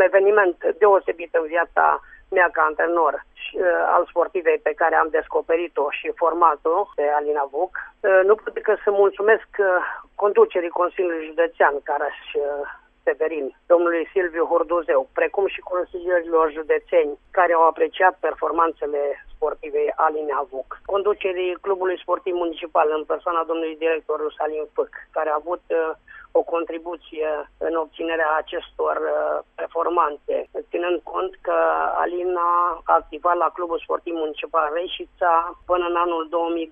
eveniment deosebit în viața mea ca antrenor și al sportivei pe care am descoperit-o și format-o, pe Alina Vuc. Nu pot decât să mulțumesc conducerii Consiliului Județean Caraș-Severin, domnului Silviu Hurduzeu, precum și consilierilor județeni care au apreciat performanțele sportivei Alina Vuc. Conducerii Clubului Sportiv Municipal în persoana domnului director Rusalin Fâc, care a avut o contribuție în obținerea acestor performanțe, ținând cont că Alina a activat la Clubul Sportiv Municipal Reșița până în anul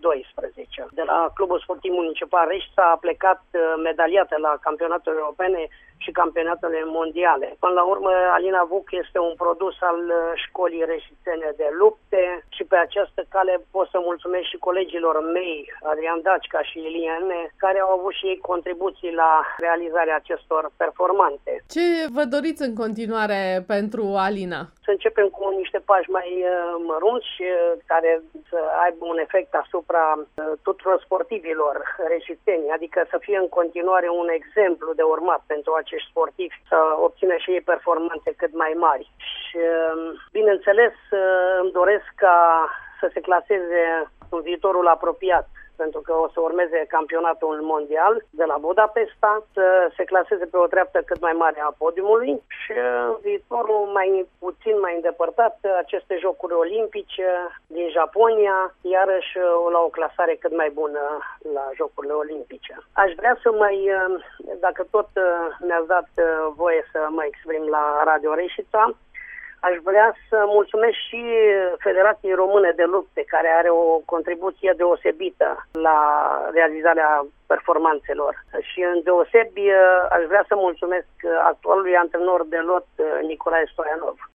2012. De la Clubul Sportiv Municipal Reșița a plecat medaliată la campionatele europene și campionatele mondiale. Până la urmă, Alina Vuc este un produs al școlii reșițene de lupte și pe această cale pot să mulțumesc și colegilor mei, Adrian Dacica și Iliane, care au avut și ei contribuții la realizarea acestor performanțe. Ce vă doriți în continuare pentru Alina? Să începem cu niște pași mai mărunți care să aibă un efect asupra tuturor sportivilor reșițeni, adică să fie în continuare un exemplu de urmat pentru acești sportivi, să obțină și ei performanțe cât mai mari. Și, bineînțeles, îmi doresc ca să se claseze în viitorul apropiat, pentru că o să urmeze campionatul mondial de la Budapesta, să se claseze pe o treaptă cât mai mare a podiumului și viitorul puțin mai îndepărtat, aceste Jocuri Olimpice din Japonia, iarăși la o clasare cât mai bună la Jocurile Olimpice. Aș vrea să dacă tot mi-ați dat voie să mă exprim la Radio Reșița, aș vrea să mulțumesc și Federației Române de Lupte, care are o contribuție deosebită la realizarea performanțelor. Și îndeosebi aș vrea să mulțumesc actualului antrenor de lot Nicolae Stoianov,